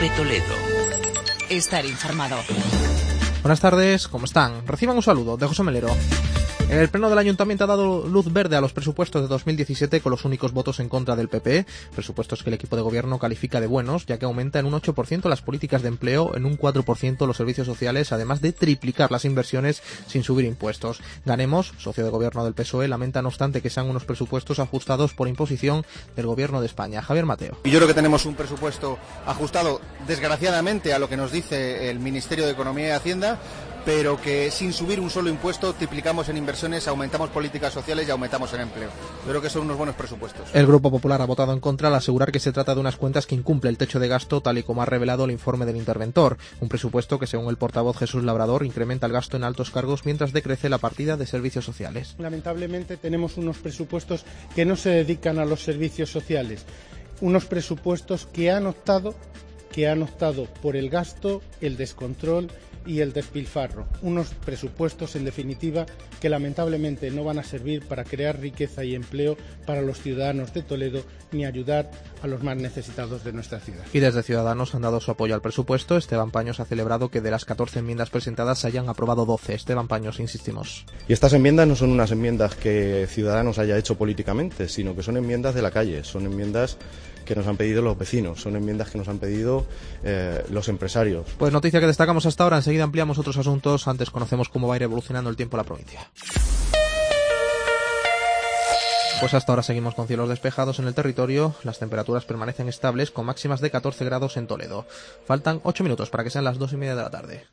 Cope Toledo. Estar informado. Buenas tardes, ¿cómo están? Reciban un saludo de José Melero. El Pleno del Ayuntamiento ha dado luz verde a los presupuestos de 2017 con los únicos votos en contra del PP, presupuestos que el equipo de gobierno califica de buenos, ya que aumenta en un 8% las políticas de empleo, en un 4% los servicios sociales, además de triplicar las inversiones sin subir impuestos. Ganemos, socio de gobierno del PSOE, lamenta no obstante que sean unos presupuestos ajustados por imposición del gobierno de España. Javier Mateo. Y yo creo que tenemos un presupuesto ajustado, desgraciadamente, a lo que nos dice el Ministerio de Economía y Hacienda, pero que sin subir un solo impuesto triplicamos en inversiones, aumentamos políticas sociales y aumentamos en empleo. Yo creo que son unos buenos presupuestos. El Grupo Popular ha votado en contra al asegurar que se trata de unas cuentas que incumple el techo de gasto, tal y como ha revelado el informe del interventor. Un presupuesto que, según el portavoz Jesús Labrador, incrementa el gasto en altos cargos mientras decrece la partida de servicios sociales. Lamentablemente tenemos unos presupuestos que no se dedican a los servicios sociales, unos presupuestos que han optado por el gasto, el descontrol y el despilfarro. Unos presupuestos, en definitiva, que lamentablemente no van a servir para crear riqueza y empleo para los ciudadanos de Toledo ni ayudar a los más necesitados de nuestra ciudad. Y desde Ciudadanos han dado su apoyo al presupuesto. Esteban Paños ha celebrado que de las 14 enmiendas presentadas se hayan aprobado 12. Esteban Paños, insistimos. Y estas enmiendas no son unas enmiendas que Ciudadanos haya hecho políticamente, sino que son enmiendas de la calle, son enmiendas que nos han pedido los vecinos, son enmiendas que nos han pedido los empresarios. Pues noticia que destacamos hasta ahora, enseguida ampliamos otros asuntos, antes conocemos cómo va a ir evolucionando el tiempo en la provincia. Pues hasta ahora seguimos con cielos despejados en el territorio, las temperaturas permanecen estables con máximas de 14 grados en Toledo. Faltan 8 minutos para que sean las 2:30 de la tarde.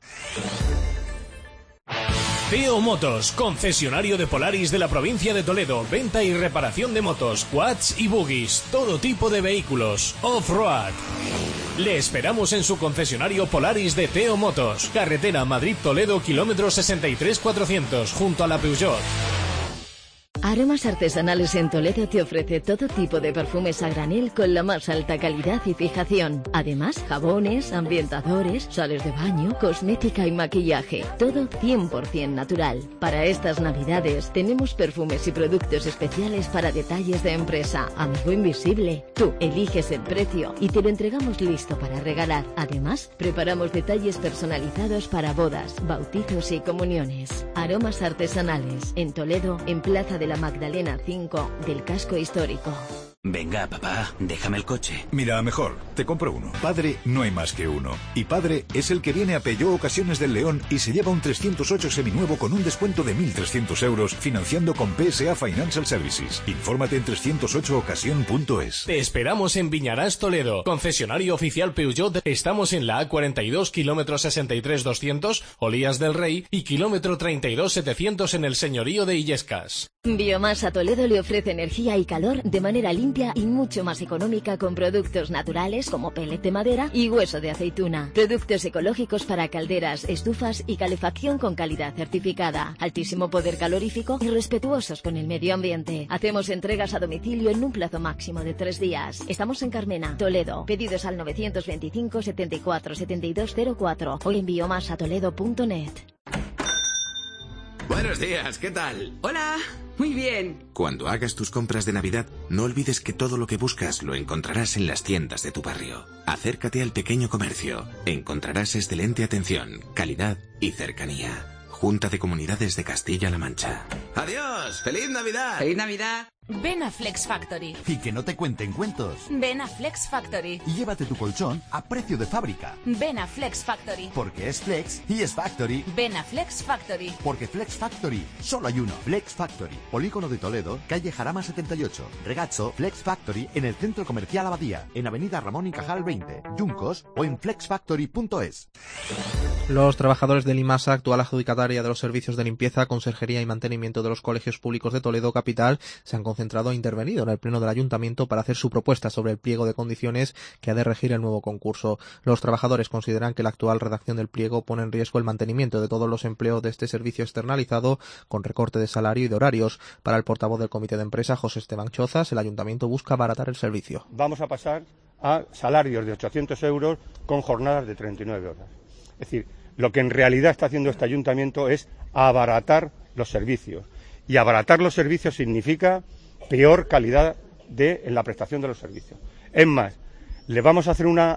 Teo Motos, concesionario de Polaris de la provincia de Toledo, venta y reparación de motos, quads y buggies, todo tipo de vehículos, off-road. Le esperamos en su concesionario Polaris de Teo Motos, carretera Madrid-Toledo, kilómetro 63400, junto a la Peugeot. Aromas Artesanales en Toledo te ofrece todo tipo de perfumes a granel con la más alta calidad y fijación. Además, jabones, ambientadores, sales de baño, cosmética y maquillaje. Todo 100% natural. Para estas navidades tenemos perfumes y productos especiales para detalles de empresa. Amigo invisible. Tú eliges el precio y te lo entregamos listo para regalar. Además, preparamos detalles personalizados para bodas, bautizos y comuniones. Aromas Artesanales en Toledo, en Plaza de la Magdalena 5 del casco histórico. Venga, papá, déjame el coche. Mira, mejor, te compro uno. Padre, no hay más que uno. Y padre es el que viene a Peugeot Ocasiones del León y se lleva un 308 seminuevo con un descuento de 1.300 euros financiando con PSA Financial Services. Infórmate en 308ocasión.es. Te esperamos en Viñarás, Toledo. Concesionario oficial Peugeot. Estamos en la A42, kilómetro 63200, Olías del Rey, y kilómetro 32700 en el señorío de Illescas. Biomasa Toledo le ofrece energía y calor de manera limpia y mucho más económica con productos naturales como pellet de madera y hueso de aceituna. Productos ecológicos para calderas, estufas y calefacción con calidad certificada. Altísimo poder calorífico y respetuosos con el medio ambiente. Hacemos entregas a domicilio en un plazo máximo de 3 días. Estamos en Carmena, Toledo. Pedidos al 925 74 7204 o en biomasatoledo.net. Buenos días, ¿qué tal? Hola, muy bien. Cuando hagas tus compras de Navidad, no olvides que todo lo que buscas lo encontrarás en las tiendas de tu barrio. Acércate al pequeño comercio. Encontrarás excelente atención, calidad y cercanía. Junta de Comunidades de Castilla-La Mancha. ¡Adiós! ¡Feliz Navidad! ¡Feliz Navidad! Ven a Flex Factory. Y que no te cuenten cuentos. Ven a Flex Factory. Y llévate tu colchón a precio de fábrica. Ven a Flex Factory. Porque es Flex y es Factory. Ven a Flex Factory. Porque Flex Factory solo hay uno. Flex Factory, Polígono de Toledo, calle Jarama 78. Regacho, Flex Factory en el Centro Comercial Abadía, en Avenida Ramón y Cajal 20, Yuncos o en flexfactory.es. Los trabajadores del IMASA, actual adjudicataria de los servicios de limpieza, conserjería y mantenimiento de los colegios públicos de Toledo capital, se han concentrado e intervenido en el Pleno del Ayuntamiento para hacer su propuesta sobre el pliego de condiciones que ha de regir el nuevo concurso. Los trabajadores consideran que la actual redacción del pliego pone en riesgo el mantenimiento de todos los empleos de este servicio externalizado, con recorte de salario y de horarios. Para el portavoz del Comité de Empresa, José Esteban Chozas, el Ayuntamiento busca abaratar el servicio. Vamos a pasar a salarios de 800 euros con jornadas de 39 horas. Es decir, lo que en realidad está haciendo este ayuntamiento es abaratar los servicios. Y abaratar los servicios significa peor calidad en la prestación de los servicios. Es más, le vamos a hacer una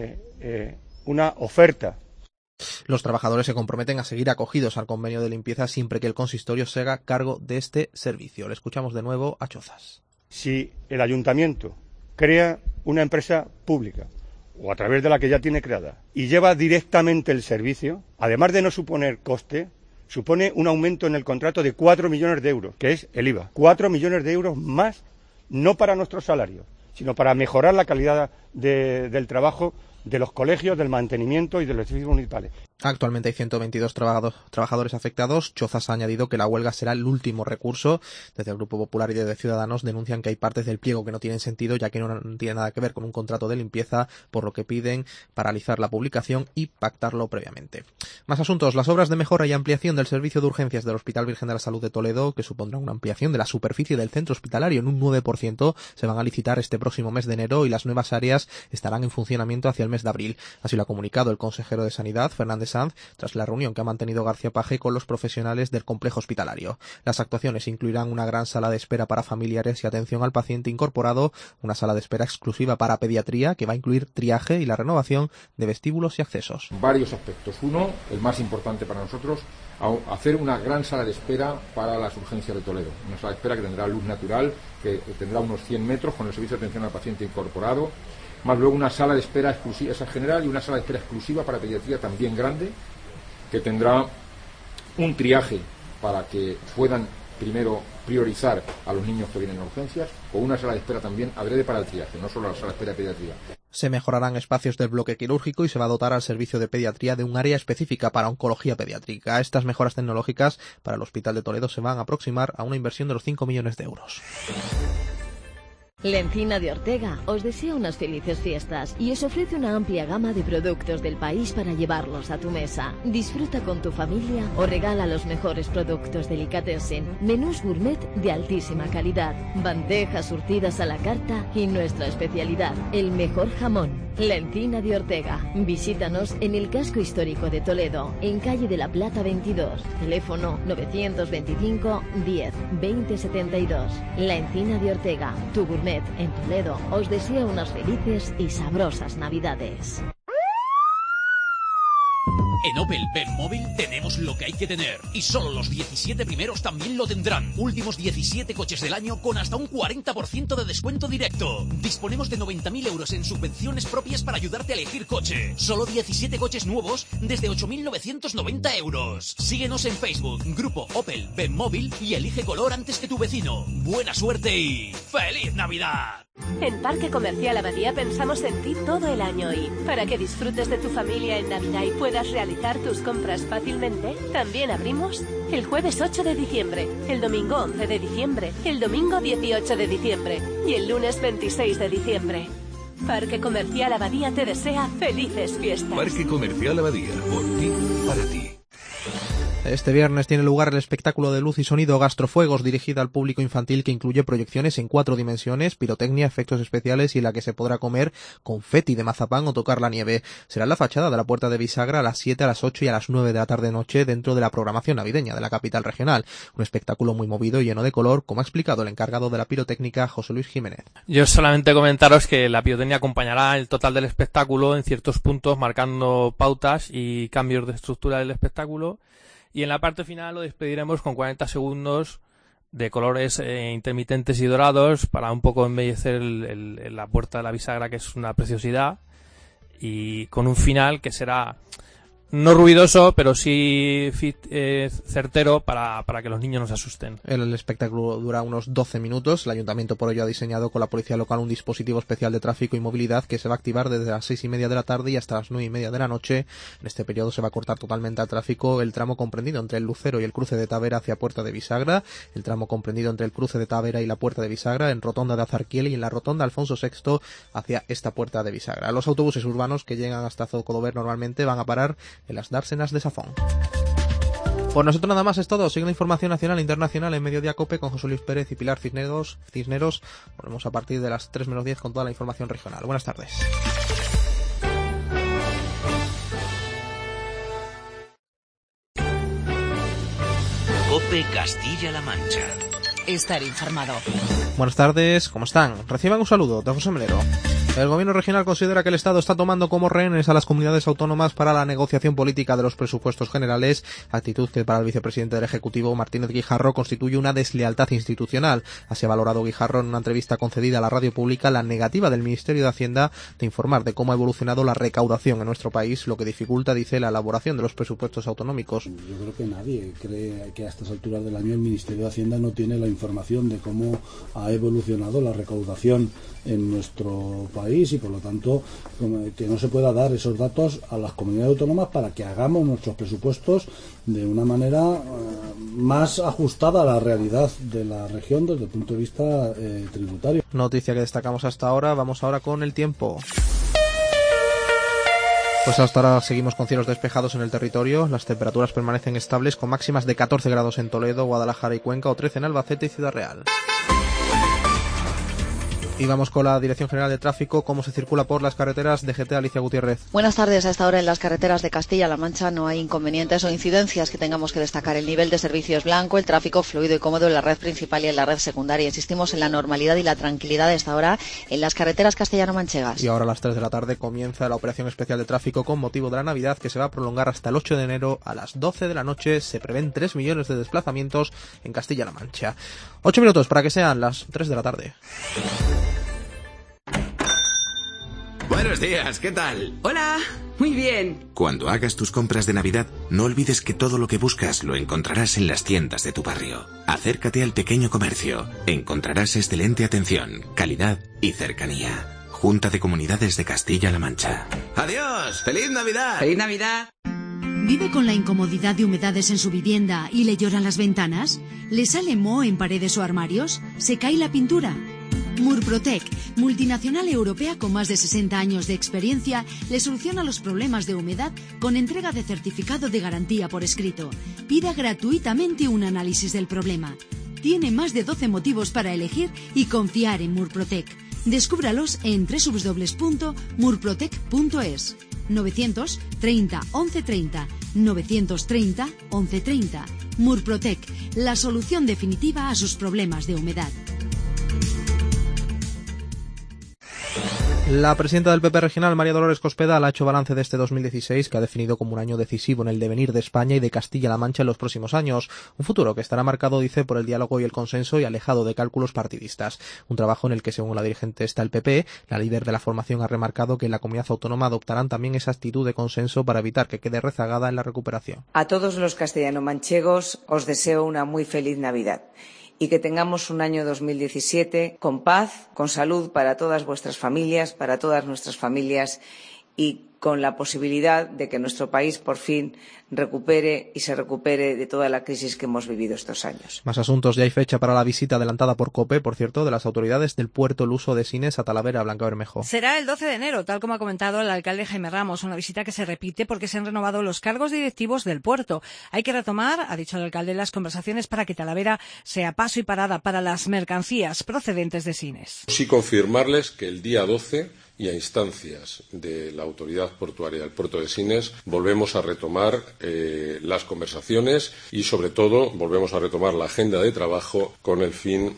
oferta. Los trabajadores se comprometen a seguir acogidos al convenio de limpieza siempre que el consistorio se haga cargo de este servicio. Le escuchamos de nuevo a Chozas. Si el ayuntamiento crea una empresa pública o a través de la que ya tiene creada y lleva directamente el servicio, además de no suponer coste, supone un aumento en el contrato de 4 millones de euros, que es el IVA. 4 millones de euros más, no para nuestros salarios, sino para mejorar la calidad del trabajo de los colegios, del mantenimiento y de los edificios municipales. Actualmente hay 122 trabajadores afectados. Chozas ha añadido que la huelga será el último recurso. Desde el Grupo Popular y desde Ciudadanos denuncian que hay partes del pliego que no tienen sentido, ya que no tiene nada que ver con un contrato de limpieza, por lo que piden paralizar la publicación y pactarlo previamente. Más asuntos. Las obras de mejora y ampliación del servicio de urgencias del Hospital Virgen de la Salud de Toledo, que supondrán una ampliación de la superficie del centro hospitalario en un 9%, se van a licitar este próximo mes de enero y las nuevas áreas estarán en funcionamiento hacia el mes de abril. Así lo ha comunicado el consejero de Sanidad, Fernández Sanz, tras la reunión que ha mantenido García Paje con los profesionales del complejo hospitalario. Las actuaciones incluirán una gran sala de espera para familiares y atención al paciente incorporado, una sala de espera exclusiva para pediatría que va a incluir triaje y la renovación de vestíbulos y accesos. Varios aspectos. Uno, el más importante para nosotros, hacer una gran sala de espera para las urgencias de Toledo. Una sala de espera que tendrá luz natural, que tendrá unos 100 metros con el servicio de atención al paciente incorporado, más luego una sala de espera exclusiva, esa general, y una sala de espera exclusiva para pediatría también grande, que tendrá un triaje para que puedan primero priorizar a los niños que vienen a urgencias, o una sala de espera también adrede para el triaje, no solo la sala de espera de pediatría. Se mejorarán espacios del bloque quirúrgico y se va a dotar al servicio de pediatría de un área específica para oncología pediátrica. Estas mejoras tecnológicas para el Hospital de Toledo se van a aproximar a una inversión de los 5 millones de euros. La Encina de Ortega os desea unas felices fiestas y os ofrece una amplia gama de productos del país para llevarlos a tu mesa. Disfruta con tu familia o regala los mejores productos delicatessen, menús gourmet de altísima calidad, bandejas surtidas a la carta y nuestra especialidad, el mejor jamón. La Encina de Ortega. Visítanos en el casco histórico de Toledo, en calle de la Plata 22, teléfono 925 10 20 72. La Encina de Ortega, tu gourmet en Toledo, os desea unas felices y sabrosas Navidades. En Opel Benmóvil tenemos lo que hay que tener y solo los 17 primeros también lo tendrán. Últimos 17 coches del año con hasta un 40% de descuento directo. Disponemos de 90.000 euros en subvenciones propias para ayudarte a elegir coche. Solo 17 coches nuevos desde 8.990 euros. Síguenos en Facebook, Grupo Opel Benmóvil y elige color antes que tu vecino. Buena suerte y ¡feliz Navidad! En Parque Comercial Abadía pensamos en ti todo el año y para que disfrutes de tu familia en Navidad y puedas realizar tus compras fácilmente, también abrimos el jueves 8 de diciembre, el domingo 11 de diciembre, el domingo 18 de diciembre y el lunes 26 de diciembre. Parque Comercial Abadía te desea felices fiestas. Parque Comercial Abadía, por ti, para ti. Este viernes tiene lugar el espectáculo de luz y sonido Gastrofuegos, dirigido al público infantil, que incluye proyecciones en 4 dimensiones, pirotecnia, efectos especiales y en la que se podrá comer confeti de mazapán o tocar la nieve. Será en la fachada de la Puerta de Bisagra a las 7, a las 8 y a las 9 de la tarde-noche dentro de la programación navideña de la capital regional. Un espectáculo muy movido y lleno de color, como ha explicado el encargado de la pirotécnica, José Luis Jiménez. Yo solamente comentaros que la pirotecnia acompañará el total del espectáculo en ciertos puntos, marcando pautas y cambios de estructura del espectáculo. Y en la parte final lo despediremos con 40 segundos de colores intermitentes y dorados para un poco embellecer la Puerta de la Bisagra, que es una preciosidad, y con un final que será no ruidoso, pero sí certero para que los niños no se asusten. El espectáculo dura unos 12 minutos. El ayuntamiento por ello ha diseñado con la policía local un dispositivo especial de tráfico y movilidad que se va a activar desde las 6:30 de la tarde y hasta las 9:30 de la noche. En este periodo se va a cortar totalmente al tráfico el tramo comprendido entre el Lucero y el cruce de Tavera hacia Puerta de Bisagra, el tramo comprendido entre el cruce de Tavera y la Puerta de Bisagra, en Rotonda de Azarquiel y en la Rotonda Alfonso VI hacia esta Puerta de Bisagra. Los autobuses urbanos que llegan hasta Zocodover normalmente van a parar en las dársenas de Safón. Por nosotros nada más es todo. Sigue la información nacional e internacional en Mediodía Cope con José Luis Pérez y Pilar Cisneros. Volvemos a partir de las 3 menos 10 con toda la información regional. Buenas tardes. Cope Castilla-La Mancha. Estar informado. Buenas tardes, ¿cómo están? Reciban un saludo de José Melero. El gobierno regional considera que el Estado está tomando como rehenes a las comunidades autónomas para la negociación política de los presupuestos generales, actitud que para el vicepresidente del Ejecutivo, Martínez Guijarro, constituye una deslealtad institucional. Así ha valorado Guijarro en una entrevista concedida a la radio pública la negativa del Ministerio de Hacienda de informar de cómo ha evolucionado la recaudación en nuestro país, lo que dificulta, dice, la elaboración de los presupuestos autonómicos. Yo creo que nadie cree que a estas alturas del año el Ministerio de Hacienda no tiene la información de cómo ha evolucionado la recaudación en nuestro país y por lo tanto que no se pueda dar esos datos a las comunidades autónomas para que hagamos nuestros presupuestos de una manera más ajustada a la realidad de la región desde el punto de vista tributario. Noticia que destacamos hasta ahora. Vamos ahora con el tiempo. Pues hasta ahora seguimos con cielos despejados en el territorio. Las temperaturas permanecen estables con máximas de 14 grados en Toledo, Guadalajara y Cuenca o 13 en Albacete y Ciudad Real. Y vamos con la Dirección General de Tráfico. ¿Cómo se circula por las carreteras? DGT, Alicia Gutiérrez. Buenas tardes. A esta hora en las carreteras de Castilla-La Mancha no hay inconvenientes o incidencias que tengamos que destacar. El nivel de servicio es blanco, el tráfico fluido y cómodo en la red principal y en la red secundaria. Insistimos en la normalidad y la tranquilidad de esta hora en las carreteras castellano-manchegas. Y ahora a las 3 de la tarde comienza la operación especial de tráfico con motivo de la Navidad, que se va a prolongar hasta el 8 de enero a las 12 de la noche. Se prevén 3 millones de desplazamientos en Castilla-La Mancha. 8 minutos para que sean las 3 de la tarde. Buenos días, ¿qué tal? Hola, muy bien. Cuando hagas tus compras de Navidad, no olvides que todo lo que buscas lo encontrarás en las tiendas de tu barrio. Acércate al pequeño comercio. Encontrarás excelente atención, calidad y cercanía. Junta de Comunidades de Castilla-La Mancha. ¡Adiós! ¡Feliz Navidad! ¡Feliz Navidad! ¿Vive con la incomodidad de humedades en su vivienda y le lloran las ventanas? ¿Le sale moho en paredes o armarios? ¿Se cae la pintura? Murprotec, multinacional europea con más de 60 años de experiencia, le soluciona los problemas de humedad con entrega de certificado de garantía por escrito. Pida gratuitamente un análisis del problema. Tiene más de 12 motivos para elegir y confiar en Murprotec. Descúbralos en www.murprotec.es. 930 1130 930 1130. Murprotec, la solución definitiva a sus problemas de humedad. La presidenta del PP regional, María Dolores Cospedal, ha hecho balance de este 2016, que ha definido como un año decisivo en el devenir de España y de Castilla-La Mancha en los próximos años. Un futuro que estará marcado, dice, por el diálogo y el consenso y alejado de cálculos partidistas. Un trabajo en el que, según la dirigente está el PP, la líder de la formación ha remarcado que en la comunidad autónoma adoptarán también esa actitud de consenso para evitar que quede rezagada en la recuperación. A todos los castellano-manchegos os deseo una muy feliz Navidad. Y que tengamos un año 2017 con paz, con salud para todas vuestras familias, para todas nuestras familias y con la posibilidad de que nuestro país por fin recupere y se recupere de toda la crisis que hemos vivido estos años. Más asuntos. Ya hay fecha para la visita adelantada por COPE, por cierto, de las autoridades del puerto Luso de Sines a Talavera, Blanca Bermejo. Será el 12 de enero, tal como ha comentado el alcalde Jaime Ramos, una visita que se repite porque se han renovado los cargos directivos del puerto. Hay que retomar, ha dicho el alcalde, las conversaciones para que Talavera sea paso y parada para las mercancías procedentes de Sines. Sí confirmarles que el día 12 y a instancias de la autoridad portuaria del puerto de Sines volvemos a retomar las conversaciones y sobre todo volvemos a retomar la agenda de trabajo con el fin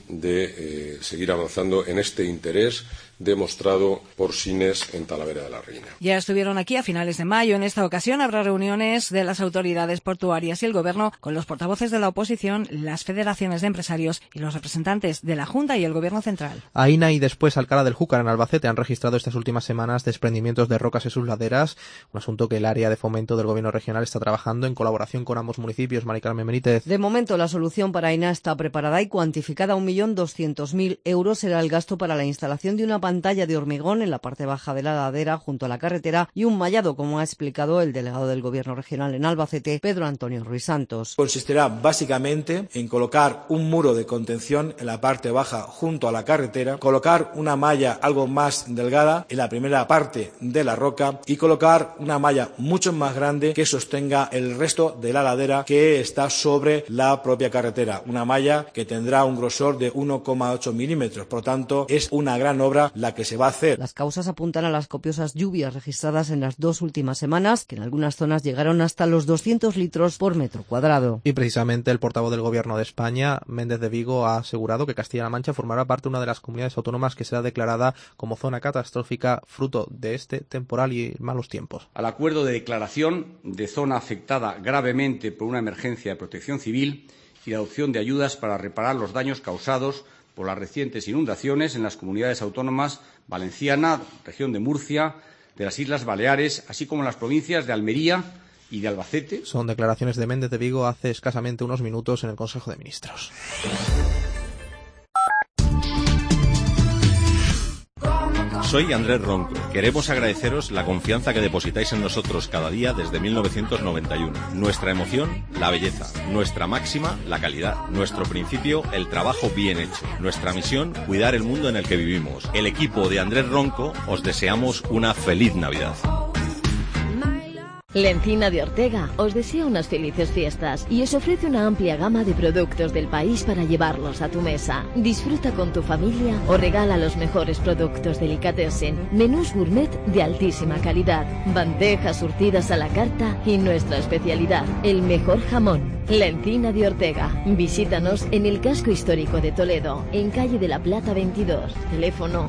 de seguir avanzando en este interés demostrado por Sines en Talavera de la Reina. Ya estuvieron aquí a finales de mayo. En esta ocasión habrá reuniones de las autoridades portuarias y el Gobierno con los portavoces de la oposición, las federaciones de empresarios y los representantes de la Junta y el Gobierno central. Aina y después Alcalá del Júcar en Albacete han registrado estas últimas semanas desprendimientos de rocas en sus laderas, un asunto que el área de fomento del Gobierno regional está trabajando en colaboración con ambos municipios. Mari Carmen Benítez. De momento la solución para Aina está preparada y cuantificada a 1.200.000 euros será el gasto para la instalación de una pantalla de hormigón en la parte baja de la ladera junto a la carretera y un mallado, como ha explicado el delegado del Gobierno regional en Albacete, Pedro Antonio Ruiz Santos. Consistirá básicamente en colocar un muro de contención en la parte baja junto a la carretera, colocar una malla algo más delgada en la primera parte de la roca y colocar una malla mucho más grande que sostenga el resto de la ladera que está sobre la propia carretera. Una malla que tendrá un grosor de 1,8 milímetros. Por lo tanto, es una gran obra la que se va a hacer. Las causas apuntan a las copiosas lluvias registradas en las 2 últimas semanas, que en algunas zonas llegaron hasta los 200 litros por metro cuadrado. Y precisamente el portavoz del Gobierno de España, Méndez de Vigo, ha asegurado que Castilla-La Mancha formará parte de una de las comunidades autónomas que será declarada como zona catastrófica fruto de este temporal y malos tiempos. Al acuerdo de declaración de zona afectada gravemente por una emergencia de protección civil y la adopción de ayudas para reparar los daños causados por las recientes inundaciones en las comunidades autónomas valenciana, región de Murcia, de las Islas Baleares, así como en las provincias de Almería y de Albacete. Son declaraciones de Méndez de Vigo hace escasamente unos minutos en el Consejo de Ministros. Soy Andrés Ronco. Queremos agradeceros la confianza que depositáis en nosotros cada día desde 1991. Nuestra emoción, la belleza. Nuestra máxima, la calidad. Nuestro principio, el trabajo bien hecho. Nuestra misión, cuidar el mundo en el que vivimos. El equipo de Andrés Ronco os deseamos una feliz Navidad. La Encina de Ortega os desea unas felices fiestas y os ofrece una amplia gama de productos del país para llevarlos a tu mesa. Disfruta con tu familia o regala los mejores productos delicatessen, menús gourmet de altísima calidad, bandejas surtidas a la carta y nuestra especialidad, el mejor jamón. La Encina de Ortega. Visítanos en el casco histórico de Toledo, en calle de la Plata 22, teléfono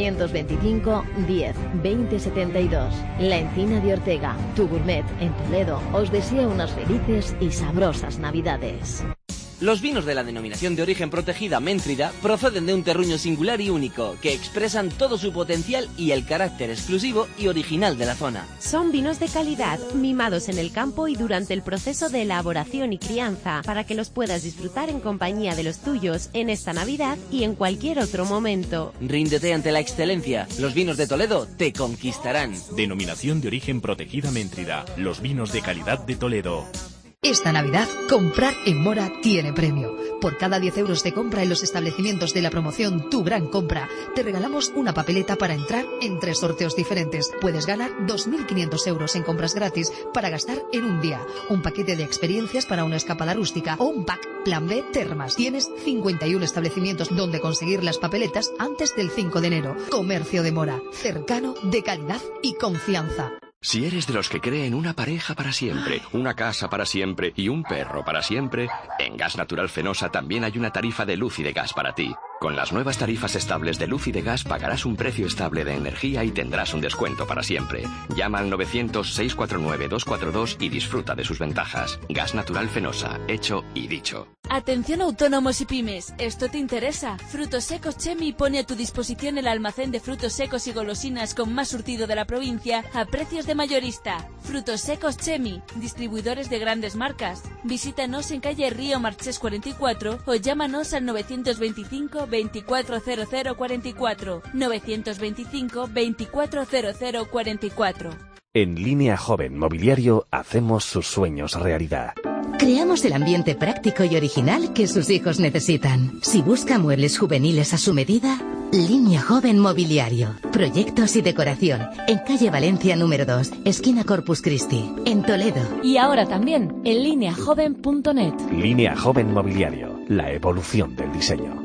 925 10 20 72. La Encina de Ortega, tu gourmet en Toledo, os desea unas felices y sabrosas Navidades. Los vinos de la denominación de origen protegida Méntrida proceden de un terruño singular y único, que expresan todo su potencial y el carácter exclusivo y original de la zona. Son vinos de calidad, mimados en el campo y durante el proceso de elaboración y crianza, para que los puedas disfrutar en compañía de los tuyos en esta Navidad y en cualquier otro momento. Ríndete ante la excelencia. Los vinos de Toledo te conquistarán. Denominación de origen protegida Méntrida. Los vinos de calidad de Toledo. Esta Navidad, comprar en Mora tiene premio. Por cada 10 euros de compra en los establecimientos de la promoción Tu Gran Compra, te regalamos una papeleta para entrar en 3 sorteos diferentes. Puedes ganar 2.500 euros en compras gratis para gastar en un día, un paquete de experiencias para una escapada rústica o un pack Plan B Termas. Tienes 51 establecimientos donde conseguir las papeletas antes del 5 de enero. Comercio de Mora, cercano, de calidad y confianza. Si eres de los que cree en una pareja para siempre, una casa para siempre y un perro para siempre, en Gas Natural Fenosa también hay una tarifa de luz y de gas para ti. Con las nuevas tarifas estables de luz y de gas pagarás un precio estable de energía y tendrás un descuento para siempre. Llama al 900-649-242 y disfruta de sus ventajas. Gas Natural Fenosa, hecho y dicho. Atención autónomos y pymes, ¿esto te interesa? Frutos Secos Chemi pone a tu disposición el almacén de frutos secos y golosinas con más surtido de la provincia a precios de mayorista. Frutos Secos Chemi, distribuidores de grandes marcas. Visítanos en calle Río Marchés 44 o llámanos al 925 240044, 925 240044. En Línea Joven Mobiliario hacemos sus sueños realidad. Creamos el ambiente práctico y original que sus hijos necesitan. Si busca muebles juveniles a su medida, Línea Joven Mobiliario. Proyectos y decoración. En calle Valencia número 2, esquina Corpus Christi, en Toledo. Y ahora también en lineajoven.net. Línea Joven Mobiliario. La evolución del diseño.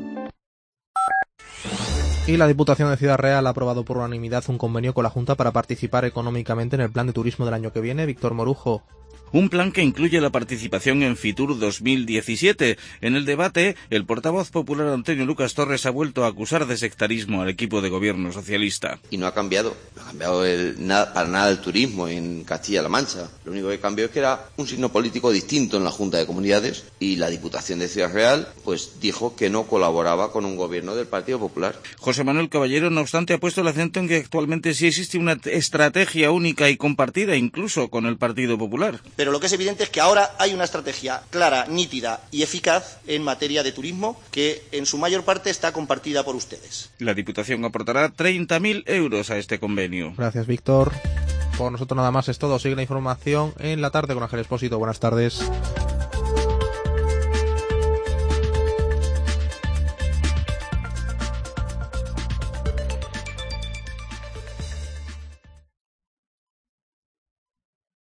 Y la Diputación de Ciudad Real ha aprobado por unanimidad un convenio con la Junta para participar económicamente en el plan de turismo del año que viene. Víctor Morujo. Un plan que incluye la participación en Fitur 2017. En el debate, el portavoz popular Antonio Lucas Torres ha vuelto a acusar de sectarismo al equipo de gobierno socialista. Y no ha cambiado para nada el turismo en Castilla-La Mancha. Lo único que cambió es que era un signo político distinto en la Junta de Comunidades y la Diputación de Ciudad Real pues dijo que no colaboraba con un gobierno del Partido Popular. José Manuel Caballero, no obstante, ha puesto el acento en que actualmente sí existe una estrategia única y compartida, incluso con el Partido Popular. Pero lo que es evidente es que ahora hay una estrategia clara, nítida y eficaz en materia de turismo que en su mayor parte está compartida por ustedes. La Diputación aportará 30.000 euros a este convenio. Gracias, Víctor. Por nosotros nada más es todo. Sigue la información en la tarde con Ángel Expósito. Buenas tardes.